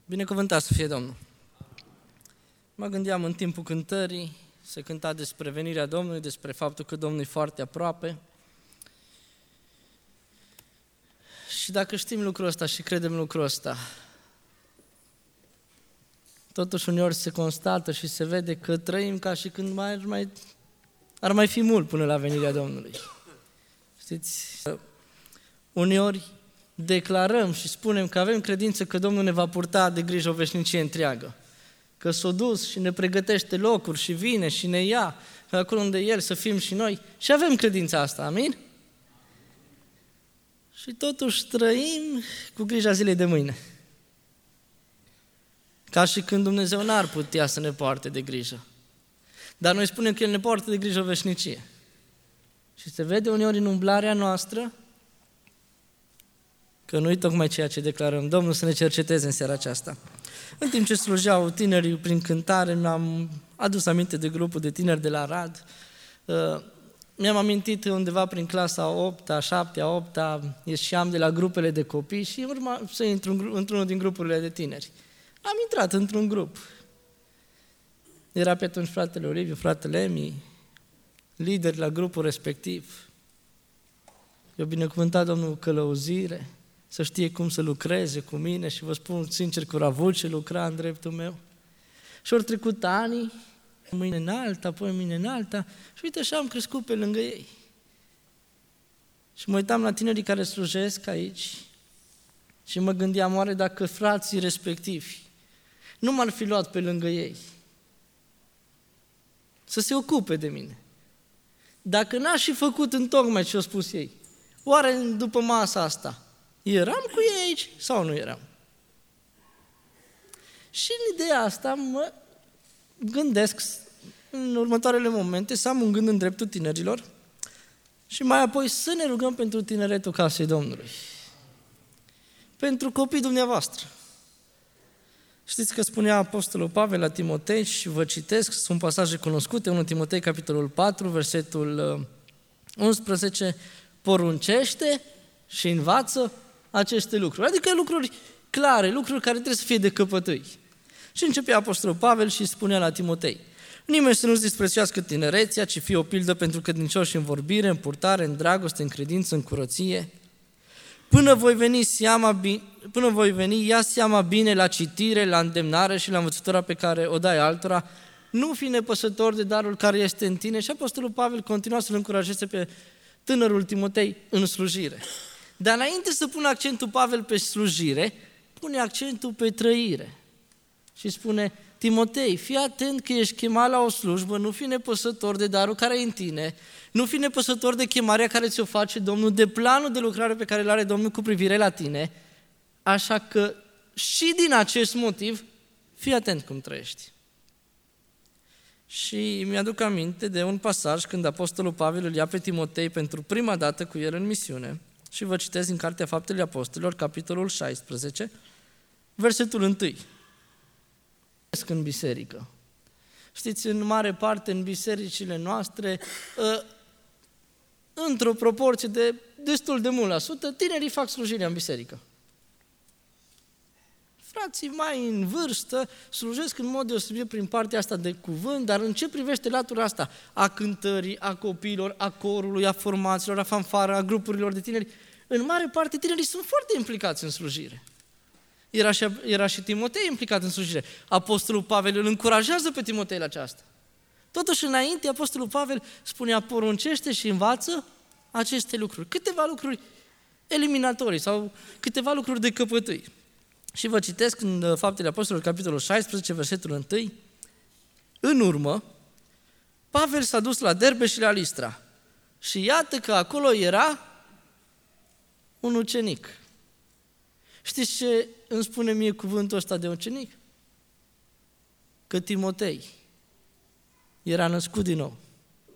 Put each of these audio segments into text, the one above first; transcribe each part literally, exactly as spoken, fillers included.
Binecuvântat să fie Domnul! Mă gândeam în timpul cântării, se cânta despre venirea Domnului, despre faptul că Domnul e foarte aproape. Și dacă știm lucrul ăsta și credem lucrul ăsta, totuși uneori se constată și se vede că trăim ca și când mai, mai, ar mai fi mult până la venirea Domnului. Știți, uneori declarăm și spunem că avem credință că Domnul ne va purta de grijă o veșnicie întreagă, că s-a dus și ne pregătește locuri și vine și ne ia acolo unde El să fim și noi. Și avem credința asta, amin? Și totuși trăim cu grija zilei de mâine. Ca și când Dumnezeu n-ar putea să ne poarte de grijă. Dar noi spunem că El ne poartă de grijă o veșnicie. Și se vede uneori în umblarea noastră că nu-i tocmai ceea ce declarăm. Domnul să ne cerceteze în seara aceasta. În timp ce slujeau tinerii prin cântare, mi-am adus aminte de grupul de tineri de la Arad. Mi-am amintit undeva prin clasa a opta, a șaptea, a opta, ieșeam de la grupele de copii și urma să intru într-unul din grupurile de tineri. Am intrat într-un grup. Era pe atunci fratele Oliviu, fratele Emi, lideri la grupul respectiv. Eu binecuvântat Domnul călăuzire, să știe cum să lucreze cu mine și vă spun sincer că au avut și lucra în dreptul meu. Și au trecut ani, mâine în alta, apoi mâine în alta și uite așa am crescut pe lângă ei. Și mă uitam la tinerii care slujesc aici și mă gândeam oare dacă frații respectivi nu m-ar fi luat pe lângă ei să se ocupe de mine. Dacă n-aș fi făcut întocmai ce au spus ei, oare după masa asta eram cu ei aici sau nu eram? Și în ideea asta mă gândesc în următoarele momente să am un gând în dreptul tinerilor și mai apoi să ne rugăm pentru tineretul casei Domnului. Pentru copiii dumneavoastră. Știți că spunea Apostolul Pavel la Timotei și vă citesc, sunt pasaje cunoscute, unu Timotei, capitolul patru, versetul unsprezece, poruncește și învață aceste lucruri. Adică lucruri clare, lucruri care trebuie să fie de căpătâi. Și începea Apostolul Pavel și spunea la Timotei, nimeni să nu-ți disprețuiască tinerețea, ci fie o pildă pentru credincioși în vorbire, în purtare, în dragoste, în credință, în curăție. Până voi veni, seama, până voi veni, ia seama bine la citire, la îndemnare și la învățătura pe care o dai altora, nu fi nepăsător de darul care este în tine. Și Apostolul Pavel continua să-l încurajeze pe tânărul Timotei în slujire. Dar înainte să pună accentul Pavel pe slujire, pune accentul pe trăire. Și spune, Timotei, fii atent că ești chemat la o slujbă, nu fi nepăsător de darul care e în tine, nu fi nepăsător de chemarea care ți-o face Domnul, de planul de lucrare pe care îl are Domnul cu privire la tine, așa că și din acest motiv, fii atent cum trăiești. Și mi-aduc aminte de un pasaj când Apostolul Pavel îl ia pe Timotei pentru prima dată cu el în misiune și vă citesc din Cartea Faptele Apostolilor, capitolul șaisprezece, versetul unu. În biserică. Știți, în mare parte în bisericile noastre, într-o proporție de destul de mult la sută, tinerii fac slujirea în biserică. Frații mai în vârstă slujesc în mod deosebit prin partea asta de cuvânt, dar în ce privește latura asta a cântării, a copiilor, a corului, a formațiilor, a fanfară, a grupurilor de tineri, în mare parte tinerii sunt foarte implicați în slujire. Era și, era și Timotei implicat în slujire. Apostolul Pavel îl încurajează pe Timotei la aceasta. Totuși, înainte, Apostolul Pavel spunea, poruncește și învață aceste lucruri. Câteva lucruri eliminatorii sau câteva lucruri de căpătâi. Și vă citesc în Faptele Apostolilor, capitolul șaisprezece, versetul unu. În urmă, Pavel s-a dus la Derbe și la Listra. Și iată că acolo era un ucenic. Știți ce îmi spune mie cuvântul ăsta de ucenic? Că Timotei era născut din nou.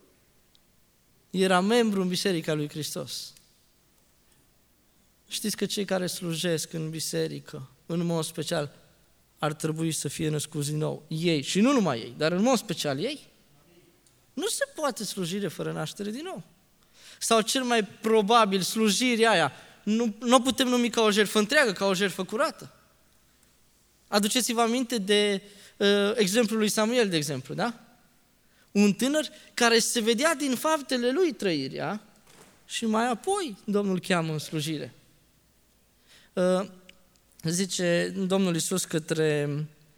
Era membru în Biserica lui Hristos. Știți că cei care slujesc în biserică, în mod special, ar trebui să fie născuți din nou. Ei, și nu numai ei, dar în mod special ei. Nu se poate slujire fără naștere din nou. Sau cel mai probabil slujirea aia nu, nu putem numi ca o jertfă întreagă, ca o jertfă curată. Aduceți-vă aminte de uh, exemplul lui Samuel, de exemplu, da? Un tânăr care se vedea din faptele lui trăirea și mai apoi Domnul cheamă în slujire. Uh, zice Domnul Iisus către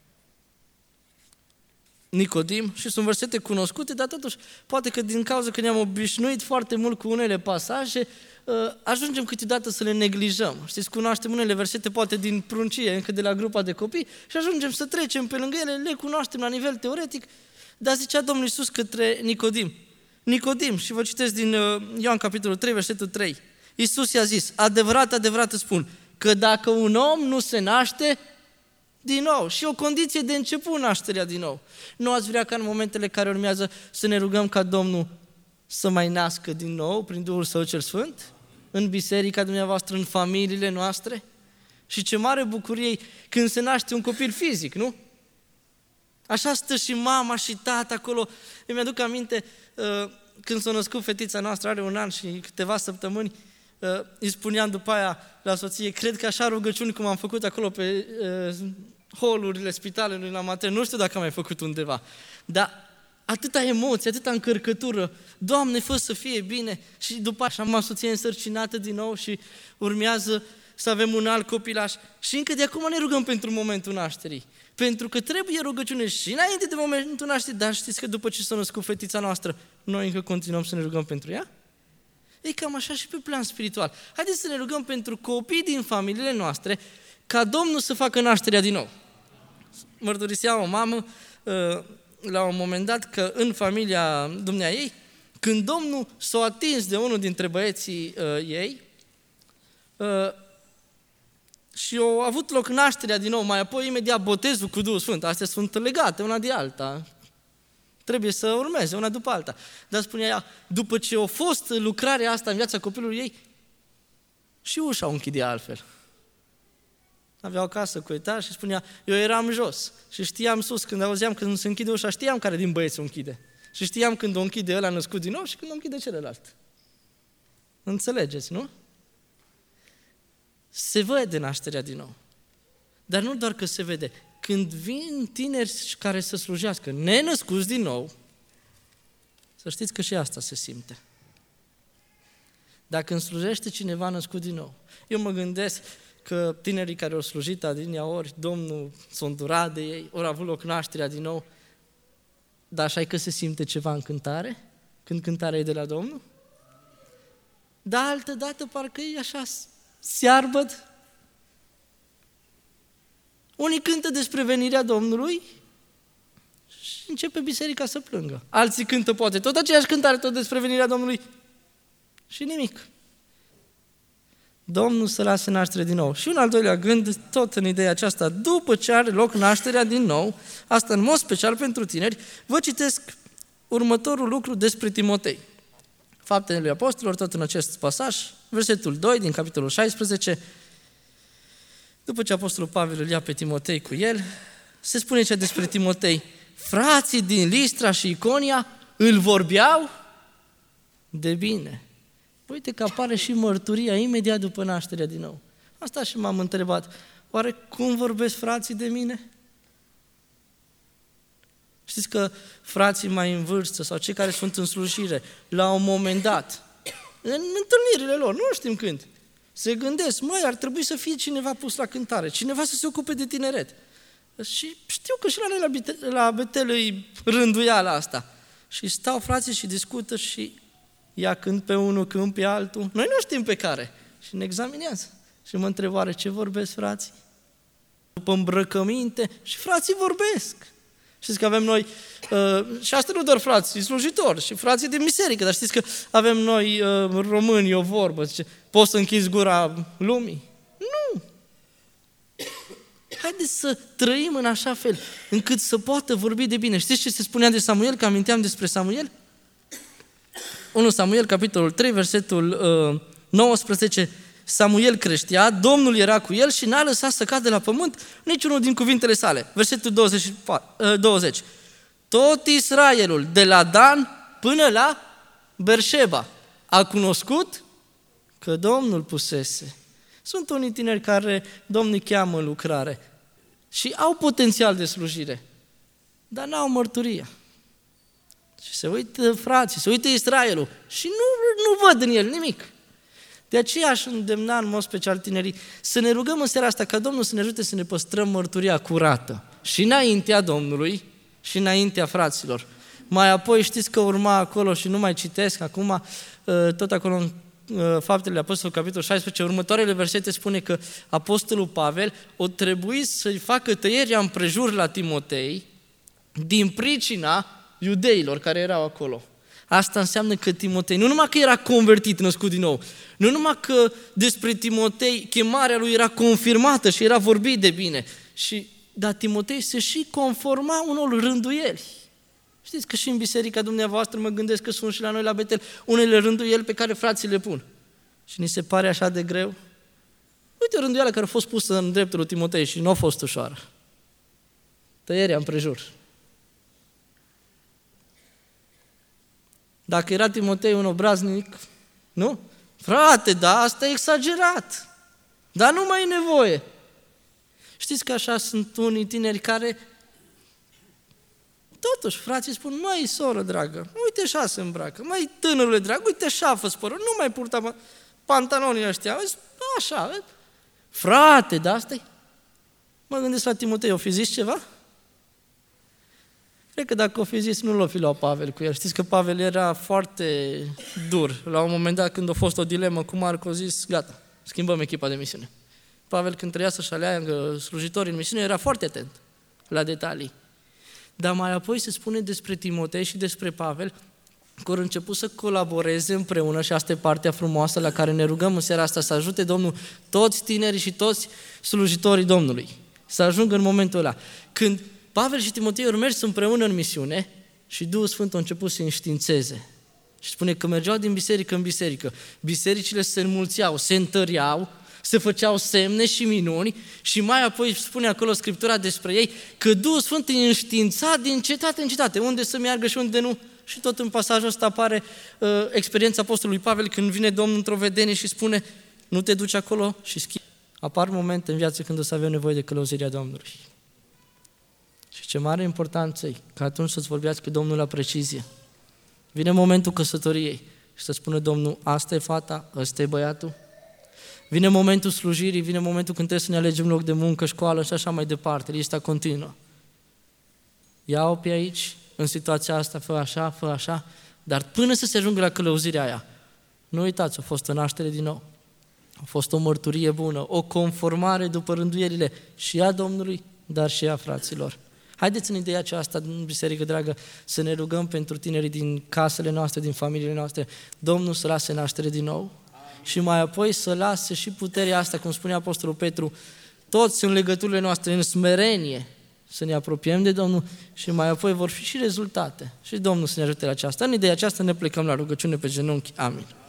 Nicodim și sunt versete cunoscute, dar totuși poate că din cauza că ne-am obișnuit foarte mult cu unele pasaje, ajungem câteodată să le neglijăm. Știți, cunoaștem unele versete poate din pruncie, încă de la grupa de copii și ajungem să trecem pe lângă ele, le cunoaștem la nivel teoretic, dar zicea Domnul Iisus către Nicodim. Nicodim, și vă citesc din Ioan capitolul trei, versetul trei. Iisus i-a zis, adevărat, adevărat îți spun, că dacă un om nu se naște din nou, și o condiție de început nașterea din nou. Nu ați vrea ca în momentele care urmează să ne rugăm ca Domnul să mai nască din nou prin Duhul Său cel Sfânt? În biserica dumneavoastră, în familiile noastre? Și ce mare bucurie când se naște un copil fizic, nu? Așa stă și mama și tata acolo. Îmi aduc aminte când s-a născut fetița noastră, are un an și câteva săptămâni, îi spuneam după aia la soție, cred că așa rugăciuni cum am făcut acolo pe uh, holurile spitalului la matern, nu știu dacă am mai făcut undeva, dar atâta emoție, atâta încărcătură, Doamne, fă să fie bine, și după așa am soție însărcinată din nou și urmează să avem un alt copilaș și încă de acum ne rugăm pentru momentul nașterii, pentru că trebuie rugăciune și înainte de momentul nașterii, dar știți că după ce s-a născut fetița noastră, noi încă continuăm să ne rugăm pentru ea? E cam așa și pe plan spiritual. Haideți să ne rugăm pentru copii din familiile noastre ca Domnul să facă nașterea din nou. Mărturisea o mamă la un moment dat că în familia dumneaei, când Domnul s-a atins de unul dintre băieții ei și a avut loc nașterea din nou, mai apoi imediat botezul cu Duhul Sfânt, astea sunt legate una de alta. Trebuie să urmeze una după alta. Dar spunea ea, după ce a fost lucrarea asta în viața copilului ei, și ușa o închidea altfel. Avea o casă cu etaj și spunea, eu eram jos și știam sus, când auzeam când se închide ușa, știam care din băieți o închide. Și știam când o închide ăla născut din nou și când o închide celălalt. Înțelegeți, nu? Se vede nașterea din nou. Dar nu doar că se vede. Când vin tineri care să slujească, nenăscuți din nou, să știți că și asta se simte. Dacă îmi slujește cineva născut din nou, eu mă gândesc că tinerii care au slujit adinia ori, Domnul s-a îndurat de ei, ori a avut loc nașterea din nou, dar așa e că se simte ceva în cântare, când cântarea e de la Domnul? Dar altă dată parcă e așa searbăd. Unii cântă despre venirea Domnului și începe biserica să plângă. Alții cântă poate tot aceeași cântare, tot despre venirea Domnului și nimic. Domnul să lase naștere din nou. Și un al doilea gând, tot în ideea aceasta, după ce are loc nașterea din nou, asta în mod special pentru tineri, vă citesc următorul lucru despre Timotei. Faptele lui Apostolilor, tot în acest pasaj, versetul doi din capitolul șaisprezece, după ce Apostolul Pavel îl ia pe Timotei cu el, se spune aici despre Timotei, frații din Listra și Iconia îl vorbeau de bine. Uite că apare și mărturia imediat după nașterea din nou. Asta și m-am întrebat, oare cum vorbesc frații de mine? Știți că frații mai în vârstă sau cei care sunt în slujire, la un moment dat, în întâlnirile lor, nu știm când, se gândesc, măi, ar trebui să fie cineva pus la cântare, cineva să se ocupe de tineret. Și știu că și la noi la, Betel, la Betel îi rânduiala asta. Și stau frații și discută și ia când pe unul, când pe altul. Noi nu știm pe care. Și ne examinează. Și mă întreb, oare ce vorbesc frații? După îmbrăcăminte și frații vorbesc. Știți că avem noi, uh, și asta nu doar frații slujitori, și frații de biserică, dar știți că avem noi uh, români o vorbă, zice, poți să închizi gura lumii? Nu! Haideți să trăim în așa fel, încât să poată vorbi de bine. Știți ce se spunea de Samuel, că aminteam despre Samuel? unu Samuel, capitolul trei, versetul uh, nouăsprezece, Samuel creștea, Domnul era cu el și n-a lăsat să cadă la pământ niciunul din cuvintele sale. Versetul douăzeci, douăzeci. Tot Israelul, de la Dan până la Berșeba, a cunoscut că Domnul pusese. Sunt unii tineri care Domnul îi cheamă în lucrare. și au potențial de slujire, dar n-au mărturia. Și se uită frații, se uită Israelul și nu, nu văd în el nimic. De aceea aș îndemna în mod special tinerii să ne rugăm în seara asta ca Domnul să ne ajute să ne păstrăm mărturia curată și înaintea Domnului și înaintea fraților. Mai apoi știți că urma acolo și nu mai citesc acum, tot acolo în Faptele Apostolului, capitolul șaisprezece, următoarele versete spune că Apostolul Pavel o trebuie să-i facă tăierea împrejur la Timotei din pricina iudeilor care erau acolo. Asta înseamnă că Timotei, nu numai că era convertit, născut din nou, nu numai că despre Timotei chemarea lui era confirmată și era vorbit de bine, și, dar Timotei se și conforma unor rânduieli. Știți că și în biserica dumneavoastră mă gândesc că sunt și la noi la Betel unele rânduieli pe care frații le pun. Și ni se pare așa de greu. Uite o rânduială care a fost pusă în dreptul lui Timotei și nu a fost ușoară. Tăierea împrejur. Dacă era Timotei un obraznic, nu? Frate, da, asta e exagerat. Dar nu mai e nevoie. Știți că așa sunt unii tineri care totuși, frații spun, măi, soră dragă, uite așa se îmbracă, măi, tânărule drag, uite așa fă spărul, nu mai purta pantalonii ăștia, așa, frate, da, asta-i? Mă gândesc la Timotei, o fi zis ceva? Cred că dacă o fi zis, nu l-o fi luat Pavel cu el. Știți că Pavel era foarte dur. La un moment dat, când a fost o dilemă cu Marco, a zis, gata, schimbăm echipa de misiune. Pavel, când trebuia să-și aleagă slujitorii în misiune, era foarte atent la detalii. Dar mai apoi se spune despre Timotei și despre Pavel că au început să colaboreze împreună și asta e partea frumoasă la care ne rugăm în seara asta, să ajute Domnul toți tinerii și toți slujitorii Domnului. Să ajungă în momentul ăla. Când Pavel și Timotei au mers împreună în misiune și Duhul Sfânt a început să înștiințeze. Și spune că mergeau din biserică în biserică. Bisericile se înmulțeau, se întăreau, se făceau semne și minuni și mai apoi spune acolo Scriptura despre ei că Duhul Sfânt îi înștiința din cetate în cetate, unde să meargă și unde nu. Și tot în pasajul ăsta apare uh, experiența Apostolului Pavel când vine Domnul într-o vedenie și spune nu te duci acolo și schimbi. Apar momente în viață când o să avem nevoie de călăuzirea Domnului. Și ce mare importanță e că atunci să-ți vorbească Domnul la precizie. Vine momentul căsătoriei și să spună Domnul, asta e fata, ăsta e băiatul. Vine momentul slujirii, vine momentul când trebuie să ne alegem loc de muncă, școală și așa mai departe, lista continuă. Ia-o pe aici, în situația asta, fă așa, fă așa, dar până să se ajungă la călăuzirea aia, nu uitați, a fost o naștere din nou, a fost o mărturie bună, o conformare după rânduielile și a Domnului, dar și a fraților. Haideți în ideea aceasta, în biserică dragă, să ne rugăm pentru tinerii din casele noastre, din familiile noastre, Domnul să lase naștere din nou și mai apoi să lase și puterea asta, cum spunea Apostolul Petru, toți în legăturile noastre, în smerenie, să ne apropiem de Domnul și mai apoi vor fi și rezultate. Și Domnul să ne ajute la aceasta. În ideea aceasta ne plecăm la rugăciune pe genunchi. Amin.